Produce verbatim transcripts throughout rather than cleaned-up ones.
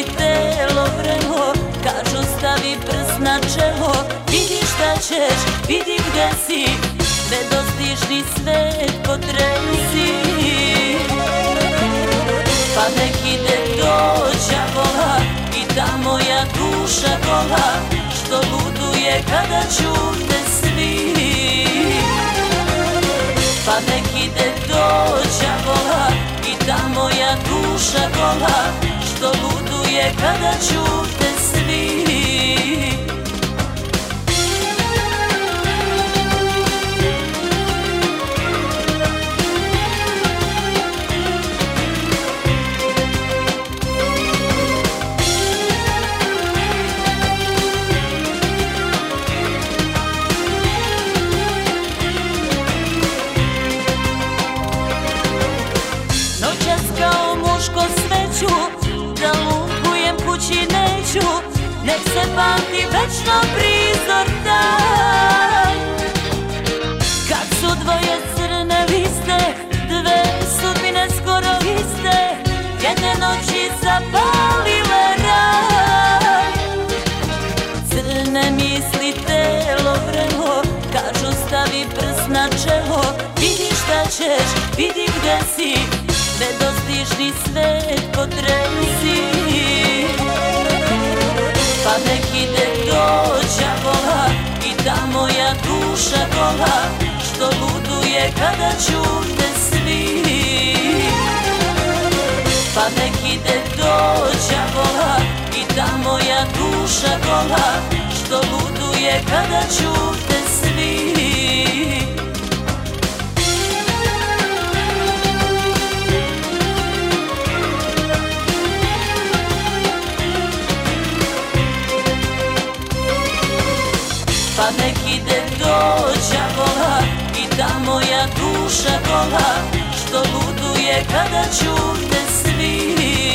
telo vrelo, kažu stavi prst na čelo. Vidi šta ćeš, vidi gde si, nedostižni svet potresi. Pa nek ide dođa vola i ta moja duša gola, što luduje kada ćute svi. Pa nek ide dođa vola i ta moja duša gola, što luduje kada ćute svi. Kao muško sveću, da lupujem kući neću, nek se pamti večno prizor taj. Kad su dvoje crne liste, dve sudbine skoro iste, jedne noći zapalile raj. Crne misli, telo vrelo, kažu stavi prst na čelo. Vidi šta ćeš, vidi gde si, nedostižni svet potresi. Pa nek ide dođa vola i ta moja duša gola, što luduje kada ćute svi. Pa nek ide dođa vola i ta moja duša gola, što luduje kada ćute svi. Pa nek ide dođa vola i ta moja duša gola, što luduje kada ćute svi.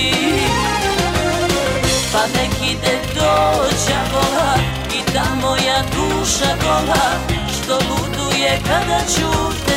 Pa nek ide dođa vola i ta moja duša gola, što luduje kada ćute